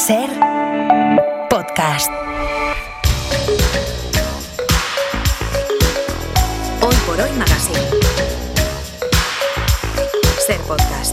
Ser Podcast. Hoy por Hoy Magazine. Ser Podcast.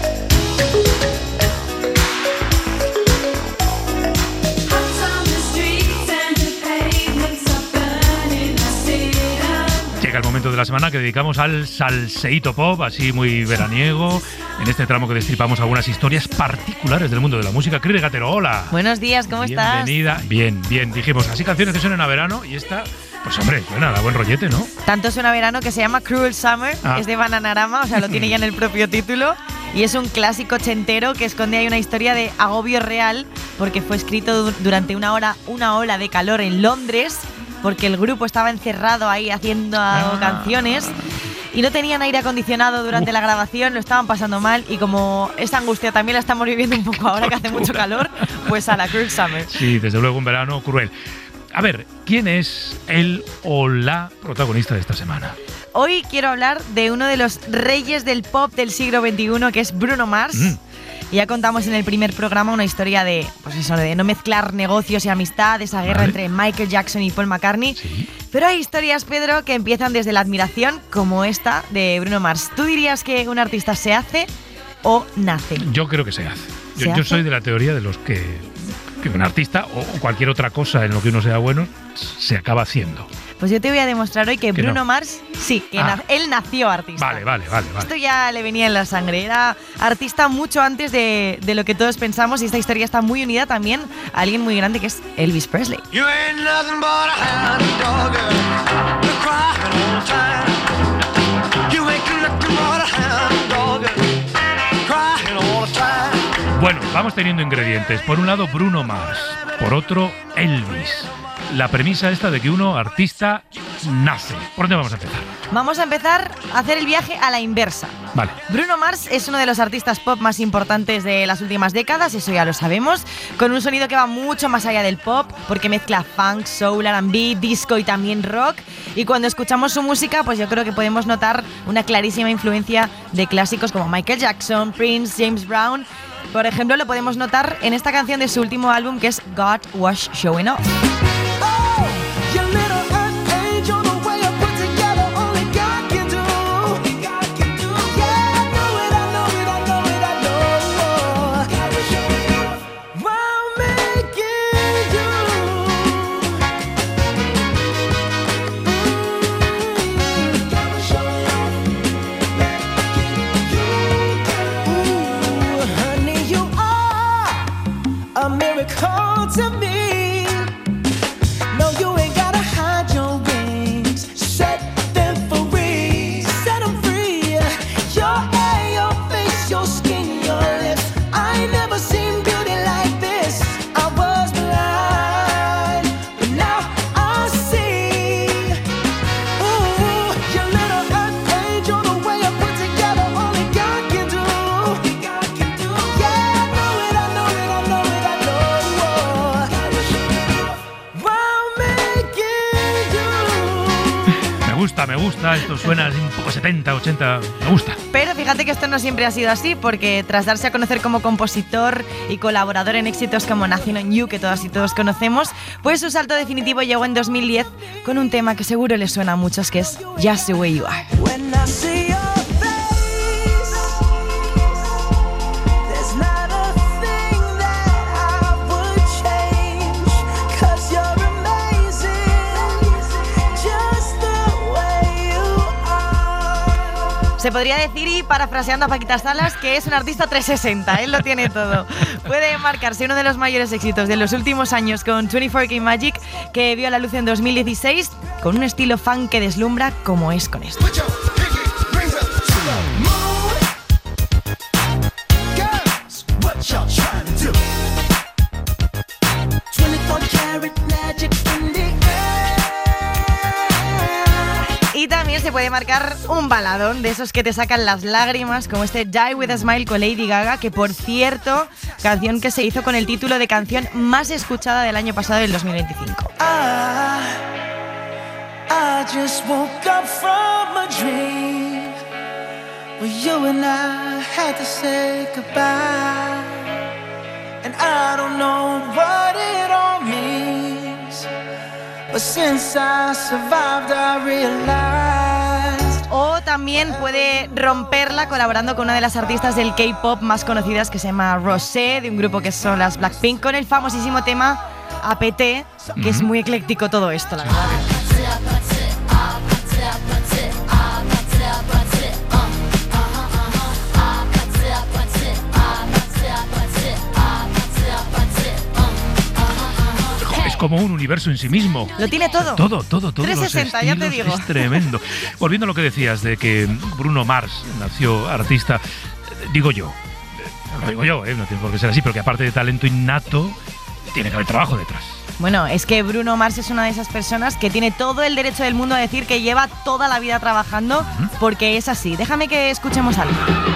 Llega el momento de la semana que dedicamos al salseíto pop, así muy veraniego. En este tramo que destripamos algunas historias particulares del mundo de la música. Cris Gatero, hola. Buenos días, ¿cómo estás? Bienvenida. Bien, bien. Dijimos, así canciones que suenan a verano y esta, pues hombre, suena a buen rollete, ¿no? Tanto suena a verano que se llama Cruel Summer, es de Bananarama, o sea, lo tiene ya en el propio título. Y es un clásico ochentero que esconde ahí una historia de agobio real porque fue escrito durante una ola de calor en Londres, porque el grupo estaba encerrado ahí haciendo canciones y no tenían aire acondicionado durante la grabación, lo estaban pasando mal y como esta angustia también la estamos viviendo un poco ahora que hace mucho calor, pues a la Cruel Summer. Sí, desde luego un verano cruel. A ver, ¿quién es el o la protagonista de esta semana? Hoy quiero hablar de uno de los reyes del pop del siglo XXI, que es Bruno Mars. Ya contamos en el primer programa una historia de, pues eso, de no mezclar negocios y amistad, esa guerra entre Michael Jackson y Paul McCartney. ¿Sí? Pero hay historias, Pedro, que empiezan desde la admiración, como esta de Bruno Mars. ¿Tú dirías que un artista se hace o nace? Yo creo que se hace. Yo soy de la teoría de los que un artista o cualquier otra cosa en lo que uno sea bueno se acaba haciendo. Pues yo te voy a demostrar hoy que Bruno no. Mars, sí, que él nació artista. Vale. Esto ya le venía en la sangre. Era artista mucho antes de lo que todos pensamos y esta historia está muy unida también a alguien muy grande que es Elvis Presley. Bueno, vamos teniendo ingredientes. Por un lado, Bruno Mars. Por otro, Elvis. La premisa esta de que uno, artista, nace. ¿Por dónde vamos a empezar? Vamos a empezar a hacer el viaje a la inversa. Vale. Bruno Mars es uno de los artistas pop más importantes de las últimas décadas, eso ya lo sabemos, con un sonido que va mucho más allá del pop, porque mezcla funk, soul, R&B, disco y también rock. Y cuando escuchamos su música, pues yo creo que podemos notar una clarísima influencia de clásicos como Michael Jackson, Prince, James Brown. Por ejemplo, lo podemos notar en esta canción de su último álbum que es God Was Showing Off. Me gusta, esto suena así un poco 70, 80, me gusta. Pero fíjate que esto no siempre ha sido así, porque tras darse a conocer como compositor y colaborador en éxitos como Nothing on You, que todas y todos conocemos, pues su salto definitivo llegó en 2010 con un tema que seguro les suena a muchos, que es Just the Way You Are. Se podría decir, y parafraseando a Paquita Salas, que es un artista 360, él lo tiene todo. Puede marcarse uno de los mayores éxitos de los últimos años con 24K Magic, que vio la luz en 2016, con un estilo funk que deslumbra como es con esto. Y también se puede marcar un baladón de esos que te sacan las lágrimas, como este Die With A Smile con Lady Gaga, que por cierto, canción que se hizo con el título de canción más escuchada del año pasado, del 2025. I just woke up from a dream where you and I had to say goodbye. and I don't know what it all means, but since I survived I realized. O también puede romperla colaborando con una de las artistas del K-pop más conocidas que se llama Rosé, de un grupo que son las Blackpink, con el famosísimo tema APT, que es muy ecléctico todo esto, la verdad. Como un universo en sí mismo. Lo tiene todo. Todo. 360, ya te digo. Es tremendo. Volviendo a lo que decías de que Bruno Mars nació artista, digo yo, no tiene por qué ser así, pero que aparte de talento innato, tiene que haber trabajo detrás. Bueno, es que Bruno Mars es una de esas personas que tiene todo el derecho del mundo a decir que lleva toda la vida trabajando, porque es así. Déjame que escuchemos algo.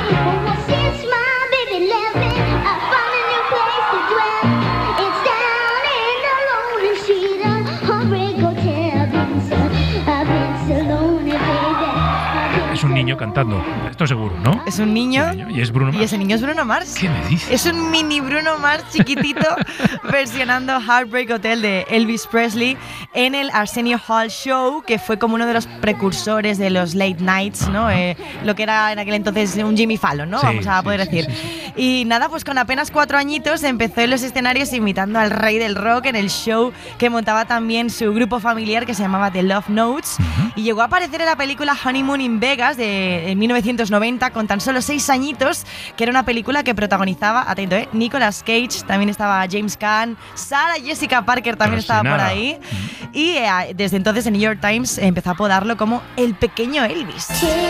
Es un niño cantando, esto seguro, ¿no? Es un niño. Y es Bruno Mars. Y ese niño es Bruno Mars. ¿Qué me dices? Es un mini Bruno Mars chiquitito versionando Heartbreak Hotel de Elvis Presley en el Arsenio Hall Show, que fue como uno de los precursores de los late nights, ¿no? Lo que era en aquel entonces un Jimmy Fallon, ¿no? Sí, vamos a poder decir. Sí. Y nada, pues con apenas 4 añitos empezó en los escenarios imitando al rey del rock en el show que montaba también su grupo familiar que se llamaba The Love Notes, y llegó a aparecer en la película Honeymoon in Vegas de 1990 con tan solo 6 añitos, que era una película que protagonizaba, atento, Nicolas Cage, también estaba James Caan, Sarah Jessica Parker también estaba por ahí, y desde entonces el New York Times empezó a apodarlo como el pequeño Elvis.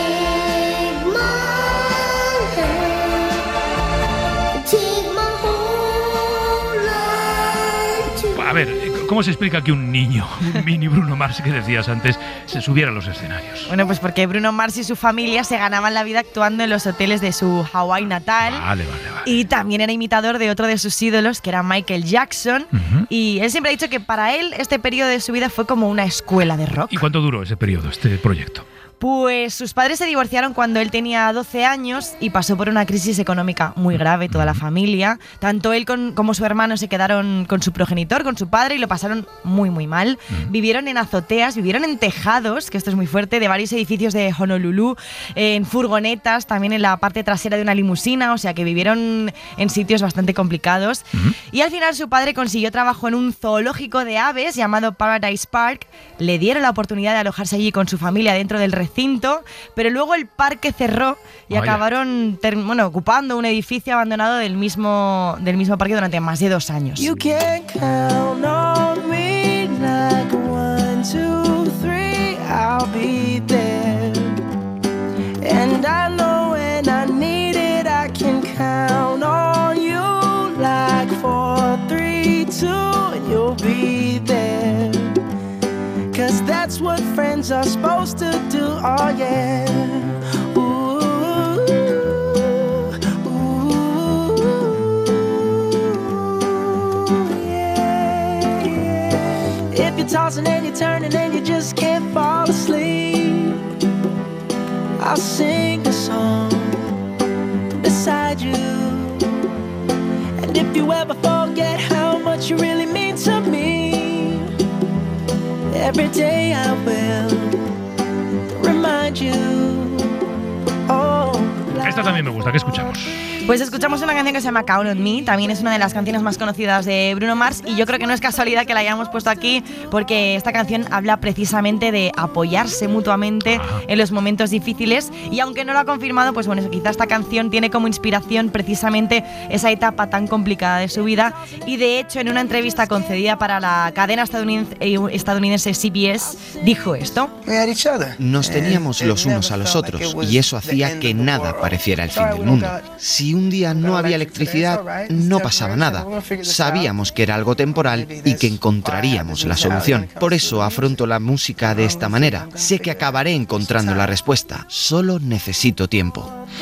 A ver, ¿cómo se explica que un niño, un mini Bruno Mars que decías antes, se subiera a los escenarios? Bueno, pues porque Bruno Mars y su familia se ganaban la vida actuando en los hoteles de su Hawái natal. Vale. Y también era imitador de otro de sus ídolos, que era Michael Jackson. Y él siempre ha dicho que para él este periodo de su vida fue como una escuela de rock. ¿Y cuánto duró ese periodo, este proyecto? Pues sus padres se divorciaron cuando él tenía 12 años y pasó por una crisis económica muy grave, toda la familia. Tanto él como su hermano se quedaron con su progenitor, con su padre, y lo pasaron muy, muy mal. Vivieron en azoteas, vivieron en tejados, que esto es muy fuerte, de varios edificios de Honolulu, en furgonetas, también en la parte trasera de una limusina, o sea que vivieron en sitios bastante complicados. Y al final su padre consiguió trabajo en un zoológico de aves llamado Paradise Park. Le dieron la oportunidad de alojarse allí con su familia dentro del recinto, pero luego el parque cerró y acabaron ocupando un edificio abandonado del mismo parque durante más de 2 años. You can count on me like 1, 2, 3, I'll be there. And I know when I need it, I can count on you like 4, 3, 2, and you'll be there. 'Cause that's what friends are supposed to do, oh yeah. Ooh, ooh, yeah, yeah. If you're tossing and you're turning and you just can't fall asleep, I'll sing a song beside you. And if you ever forget how much you really mean to me, every day I will remind you. Esta también me gusta, ¿qué escuchamos? Pues escuchamos una canción que se llama Count on Me, también es una de las canciones más conocidas de Bruno Mars, y yo creo que no es casualidad que la hayamos puesto aquí, porque esta canción habla precisamente de apoyarse mutuamente en los momentos difíciles, y aunque no lo ha confirmado, pues bueno, quizá esta canción tiene como inspiración precisamente esa etapa tan complicada de su vida, y de hecho en una entrevista concedida para la cadena estadounidense CBS dijo esto: nos teníamos los unos a los otros, y eso hacía que nada pareciera el fin del mundo. Si un día no había electricidad, no pasaba nada. Sabíamos que era algo temporal y que encontraríamos la solución. Por eso afronto la música de esta manera. Sé que acabaré encontrando la respuesta. Solo necesito tiempo.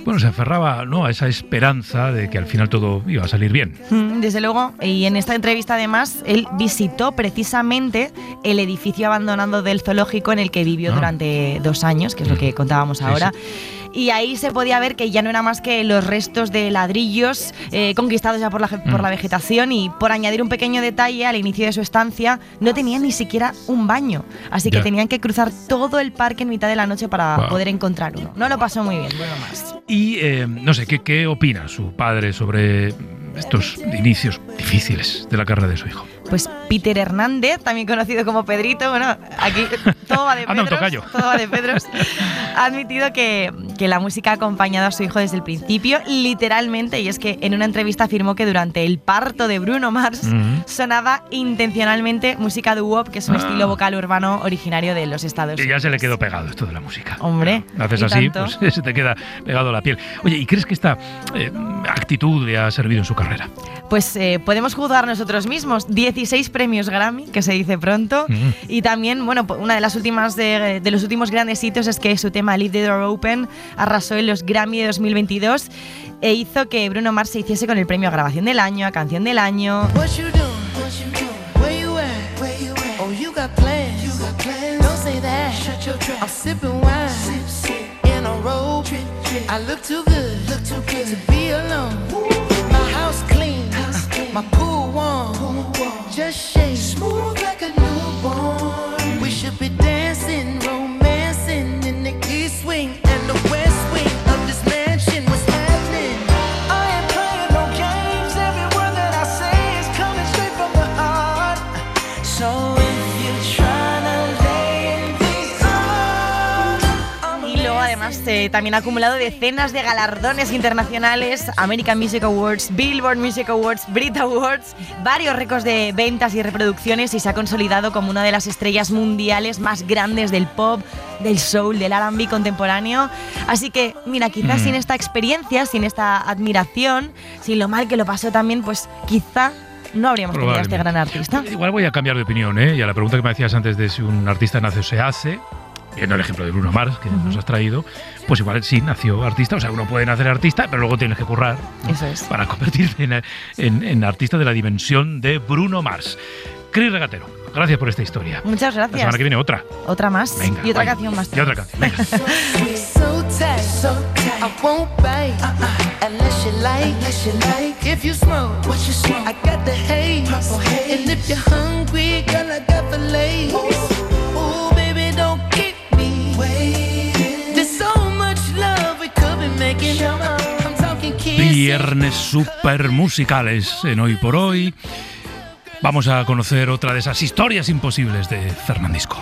Bueno, se aferraba, ¿no?, a esa esperanza de que al final todo iba a salir bien. Desde luego, y en esta entrevista además, él visitó precisamente el edificio abandonado del zoológico en el que vivió durante 2 años, que es lo que contábamos ahora. Sí. Y ahí se podía ver que ya no era más que los restos de ladrillos conquistados ya por la vegetación, y por añadir un pequeño detalle, al inicio de su estancia no tenían ni siquiera un baño, así que tenían que cruzar todo el parque en mitad de la noche para poder encontrar uno. No lo pasó muy bien, Bruno Mars. Y no sé, ¿qué opina su padre sobre estos inicios difíciles de la carrera de su hijo? Pues Peter Hernández, también conocido como Pedrito, bueno, aquí todo va de Pedros, ha admitido que la música ha acompañado a su hijo desde el principio, literalmente, y es que en una entrevista afirmó que durante el parto de Bruno Mars sonaba intencionalmente música doo-wop, que es un estilo vocal urbano originario de los Estados Unidos. Y ya se le quedó pegado esto de la música. Hombre, haces así, pues se te queda pegado a la piel. Oye, ¿y crees que esta actitud le ha servido en su carrera? Pues podemos juzgar nosotros mismos. 16 premios Grammy, que se dice pronto. Y también, bueno, una de las últimas de los últimos grandes hitos es que su tema Leave the Door Open arrasó en los Grammy de 2022 e hizo que Bruno Mars se hiciese con el premio a Grabación del Año, a Canción del Año. My pool warm, just shake smooth like a newborn. We should be dancing, romancing in the east wing and the west wing of this mansion. What's happening? I ain't playing no games. Every word that I say is coming straight from the heart. So if you're trying to lay in these arms. Y luego además también ha acumulado decenas de galardones internacionales: American Music Awards, Billboard Music Awards, Brit Awards, varios récords de ventas y reproducciones, y se ha consolidado como una de las estrellas mundiales más grandes del pop, del soul, del R&B contemporáneo. Así que, mira, quizás sin esta experiencia, sin esta admiración, sin lo mal que lo pasó también, pues quizá no habríamos tenido a este gran artista. Igual voy a cambiar de opinión, ¿eh? Y a la pregunta que me hacías antes de si un artista nace o se hace, viendo el ejemplo de Bruno Mars, que nos has traído, pues igual sí nació artista. O sea, uno puede nacer artista, pero luego tienes que currar, ¿no?, eso es, para convertirte en artista de la dimensión de Bruno Mars. Cris Regatero, gracias por esta historia. Muchas gracias. La semana que viene otra. Otra más. Venga, y otra canción más. Y otra canción. Venga. So tight, I won't bite unless you like. If you smoke, I got the haze. And if you're hungry, girl, I got the lace. Ooh, baby, don't keep me waiting. There's so much love we could be making. I'm talking kids. Viernes super musicales en Hoy por Hoy. Vamos a conocer otra de esas historias imposibles de Fernandisco.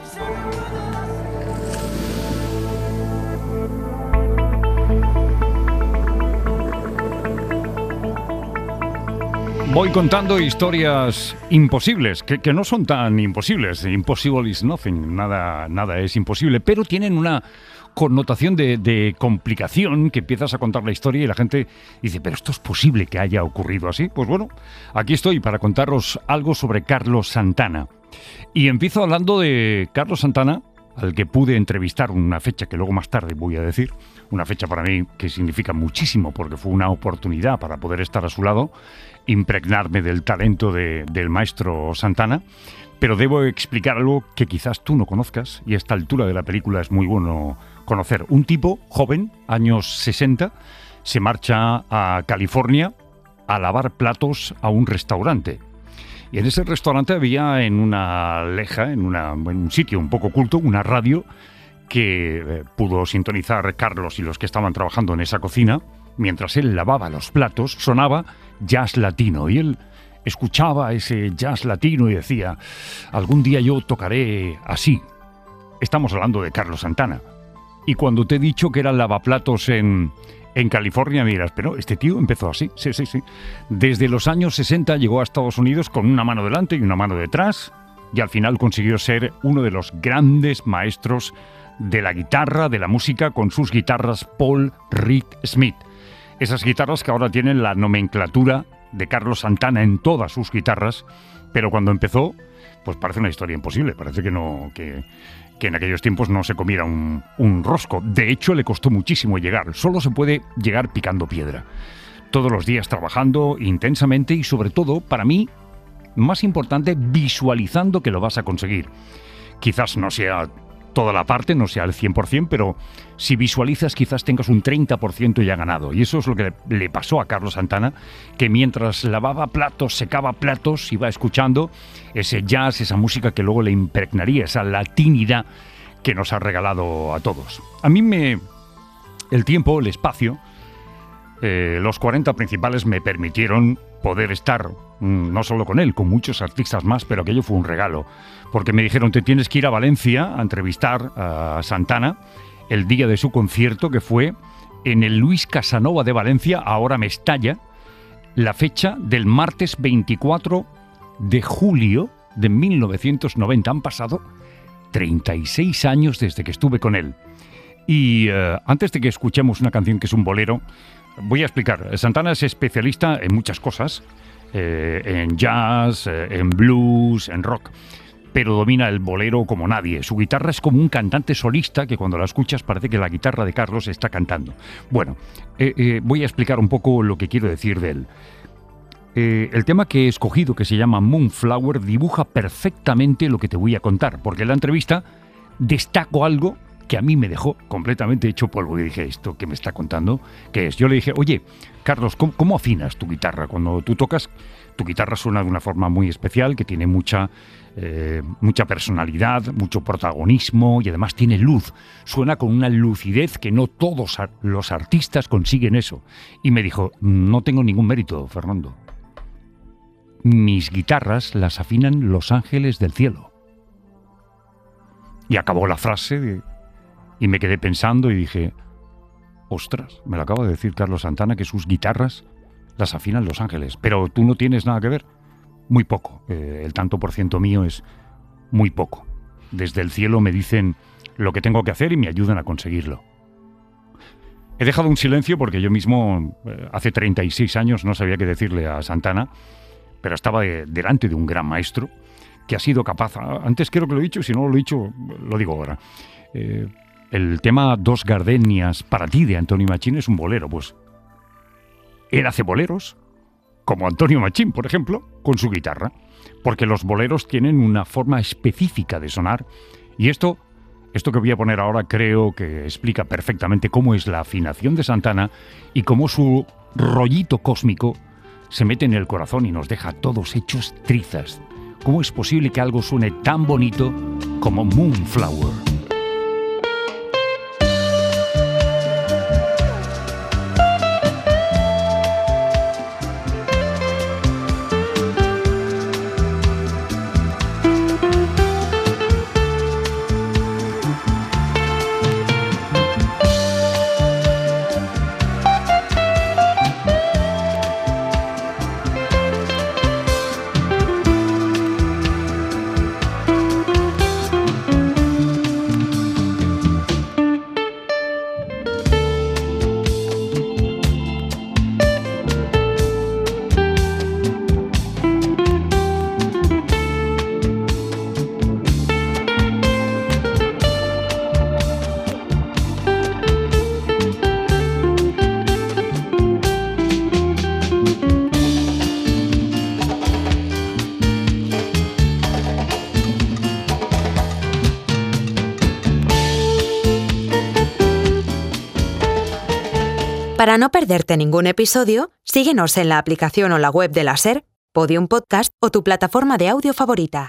Voy contando historias imposibles, que no son tan imposibles. Impossible is nothing, nada es imposible, pero tienen una connotación de complicación, que empiezas a contar la historia y la gente dice, ¿pero esto es posible que haya ocurrido así? Pues bueno, aquí estoy para contaros algo sobre Carlos Santana. Y empiezo hablando de Carlos Santana, al que pude entrevistar una fecha que luego más tarde voy a decir, una fecha para mí que significa muchísimo porque fue una oportunidad para poder estar a su lado, impregnarme del talento del maestro Santana. Pero debo explicar algo que quizás tú no conozcas, y a esta altura de la película es muy bueno conocer. Un tipo joven, años 60, se marcha a California a lavar platos a un restaurante. Y en ese restaurante había en una leja, en un sitio un poco oculto, una radio que pudo sintonizar Carlos y los que estaban trabajando en esa cocina. Mientras él lavaba los platos, sonaba jazz latino, y él escuchaba ese jazz latino y decía, algún día yo tocaré así. Estamos hablando de Carlos Santana. Y cuando te he dicho que era lavaplatos en California, me dirás, pero este tío empezó así. Sí. Desde los años 60 llegó a Estados Unidos con una mano delante y una mano detrás, y al final consiguió ser uno de los grandes maestros de la guitarra, de la música, con sus guitarras Paul Reed Smith. Esas guitarras que ahora tienen la nomenclatura de Carlos Santana en todas sus guitarras, pero cuando empezó, pues parece una historia imposible, parece que que en aquellos tiempos no se comiera un rosco. De hecho, le costó muchísimo llegar. Solo se puede llegar picando piedra. Todos los días trabajando intensamente y, sobre todo, para mí, más importante, visualizando que lo vas a conseguir. Quizás no sea toda la parte, no sea el 100%, pero si visualizas quizás tengas un 30% ya ganado. Y eso es lo que le pasó a Carlos Santana, que mientras lavaba platos, secaba platos, iba escuchando ese jazz, esa música que luego le impregnaría, esa latinidad que nos ha regalado a todos. A mí el tiempo, el espacio, los 40 principales me permitieron poder estar no solo con él, con muchos artistas más, pero aquello fue un regalo, porque me dijeron: te tienes que ir a Valencia a entrevistar a Santana el día de su concierto, que fue en el Luis Casanova de Valencia. Ahora me estalla la fecha del martes 24 de julio de 1990. Han pasado 36 años desde que estuve con él. Y antes de que escuchemos una canción que es un bolero, voy a explicar. Santana es especialista en muchas cosas, en jazz, en blues, en rock, pero domina el bolero como nadie. Su guitarra es como un cantante solista que cuando la escuchas parece que la guitarra de Carlos está cantando. Bueno, voy a explicar un poco lo que quiero decir de él. El tema que he escogido, que se llama Moonflower, dibuja perfectamente lo que te voy a contar, porque en la entrevista destaco algo que a mí me dejó completamente hecho polvo. Y dije: ¿esto que me está contando qué es? Yo le dije: oye, Carlos, ¿cómo afinas tu guitarra? Cuando tú tocas, tu guitarra suena de una forma muy especial, que tiene mucha personalidad, mucho protagonismo y además tiene luz. Suena con una lucidez que no todos los artistas consiguen eso. Y me dijo: no tengo ningún mérito, Fernando. Mis guitarras las afinan los ángeles del cielo. Y acabó la frase y me quedé pensando y dije: ostras, me lo acaba de decir Carlos Santana, que sus guitarras las afinan los ángeles. Pero tú no tienes nada que ver. Muy poco. El tanto por ciento mío es muy poco. Desde el cielo me dicen lo que tengo que hacer y me ayudan a conseguirlo. He dejado un silencio porque yo mismo hace 36 años no sabía qué decirle a Santana, pero estaba delante de un gran maestro que ha sido capaz. Antes creo que lo he dicho, si no lo he dicho, lo digo ahora. El tema Dos gardenias para ti de Antonio Machín es un bolero. Pues él hace boleros como Antonio Machín, por ejemplo, con su guitarra, porque los boleros tienen una forma específica de sonar, y esto que voy a poner ahora creo que explica perfectamente cómo es la afinación de Santana y cómo su rollito cósmico se mete en el corazón y nos deja todos hechos trizas. ¿Cómo es posible que algo suene tan bonito como Moonflower? Para no perderte ningún episodio, síguenos en la aplicación o la web de la SER, Podium Podcast o tu plataforma de audio favorita.